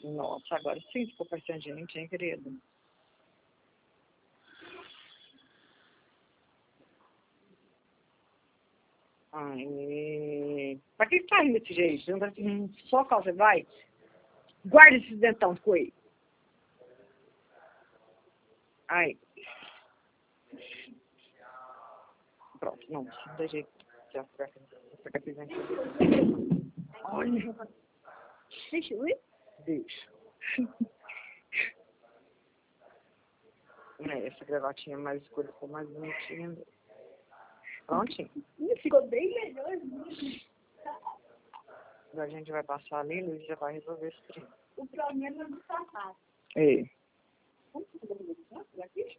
Nossa, agora sim ficou parecendo gente, hein, querido? Ai, pra que tá rindo desse jeito? Você não tá só qual você vai? Guarda esses dentão com ele. Ai. Pronto, não, da jeito. Já fica pisando. Olha. Deixa eu ir? Deixa. Essa gravatinha mais escura ficou mais bonitinha. Prontinho. Ficou bem melhor. Agora a gente vai passar ali, Luiz já vai resolver esse trem. O problema é do sapato. É. Vamos fazer aqui?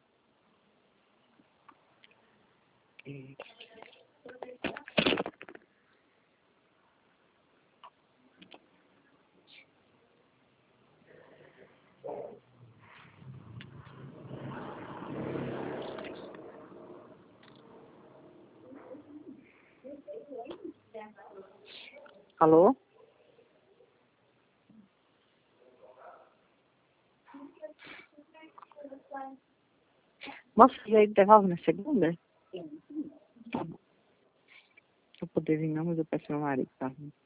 Alô? Moça, e aí devolve na segunda? Tá bom. Eu poder vir não, mas eu peço meu marido, tá?